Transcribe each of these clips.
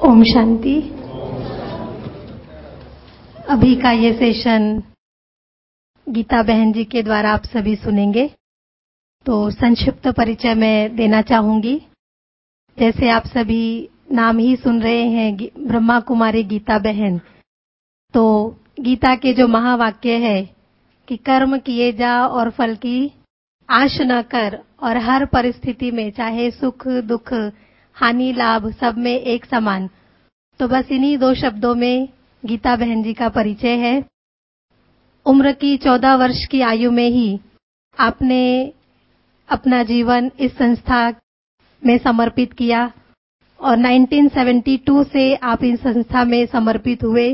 ओम शांति। अभी का ये सेशन गीता बहन जी के द्वारा आप सभी सुनेंगे। तो संक्षिप्त परिचय मैं देना चाहूंगी। जैसे आप सभी नाम ही सुन रहे हैं, ब्रह्मा कुमारी गीता बहन। तो गीता के जो महावाक्य है कि कर्म किए जा और फल की आश न कर, और हर परिस्थिति में चाहे सुख दुख हानि लाभ सब में एक समान। तो बस इन्हीं 2 शब्दों में गीता बहन जी का परिचय है। उम्र की 14 वर्ष की आयु में ही आपने अपना जीवन इस संस्था में समर्पित किया और 1972 से आप इस संस्था में समर्पित हुए।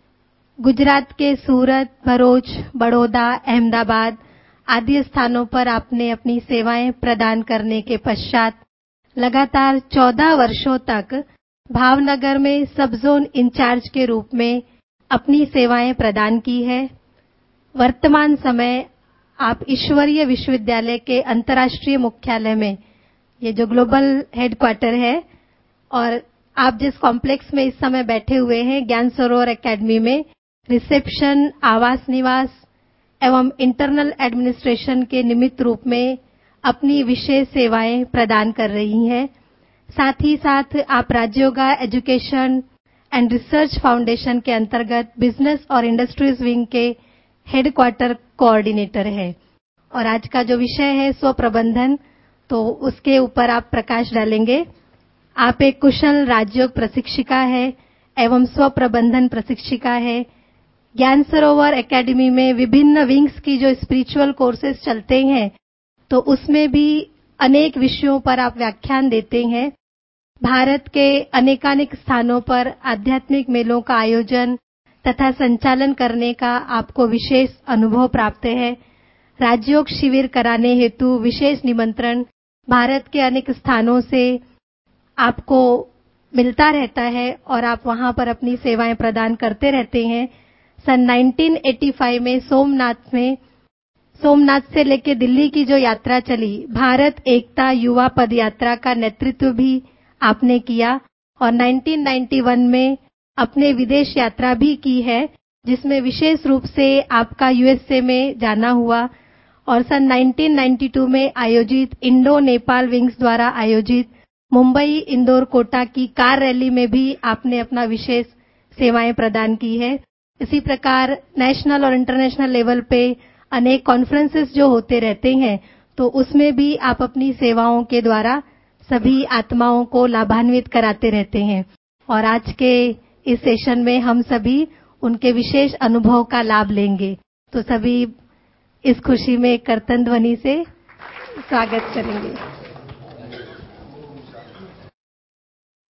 गुजरात के सूरत, भरूच, बड़ौदा, अहमदाबाद आदि स्थानों पर आपने अपनी सेवाएं प्रदान करने के पश्चात लगातार 14 वर्षों तक भावनगर में सब जोन इंचार्ज के रूप में अपनी सेवाएं प्रदान की है। वर्तमान समय आप ईश्वरीय विश्वविद्यालय के अंतर्राष्ट्रीय मुख्यालय में, ये जो ग्लोबल हेडक्वार्टर है, और आप जिस कॉम्प्लेक्स में इस समय बैठे हुए हैं, ज्ञान सरोवर एकेडमी में रिसेप्शन, आवास निवास एवं इंटरनल एडमिनिस्ट्रेशन के निमित्त रूप में अपनी विशेष सेवाएं प्रदान कर रही हैं। साथ ही साथ आप Rajyoga education and research foundation के अंतर्गत बिजनेस और इंडस्ट्रीज विंग के हेडक्वार्टर कोऑर्डिनेटर है। और आज का जो विषय है स्वप्रबंधन, तो उसके ऊपर आप प्रकाश डालेंगे। आप एक कुशल राजयोग प्रशिक्षिका है एवं स्वप्रबंधन प्रशिक्षिका है। ज्ञान सरोवर एकेडमी में विभिन्न विंग्स की जो स्पिरिचुअल कोर्सेज चलते हैं, तो उसमें भी अनेक विषयों पर आप व्याख्यान देते हैं। भारत के अनेकानेक स्थानों पर आध्यात्मिक मेलों का आयोजन तथा संचालन करने का आपको विशेष अनुभव प्राप्त है। राजयोग शिविर कराने हेतु विशेष निमंत्रण भारत के अनेक स्थानों से आपको मिलता रहता है और आप वहां पर अपनी सेवाएं प्रदान करते रहते हैं। सन 1985 में सोमनाथ से लेकर दिल्ली की जो यात्रा चली, भारत एकता युवा पद यात्रा का नेतृत्व भी आपने किया। और 1991 में अपने विदेश यात्रा भी की है, जिसमें विशेष रूप से आपका यूएसए में जाना हुआ। और सन 1992 में आयोजित इंडो नेपाल विंग्स द्वारा आयोजित मुंबई इंदौर कोटा की कार रैली में भी आपने अपना विशेष सेवाएं प्रदान की है। इसी प्रकार नेशनल और इंटरनेशनल लेवल पे अनेक कॉन्फ्रेंसेस जो होते रहते हैं, तो उसमें भी आप अपनी सेवाओं के द्वारा सभी आत्माओं को लाभान्वित कराते रहते हैं। और आज के इस सेशन में हम सभी उनके विशेष अनुभव का लाभ लेंगे। तो सभी इस खुशी में कीर्तन ध्वनि से स्वागत करेंगे।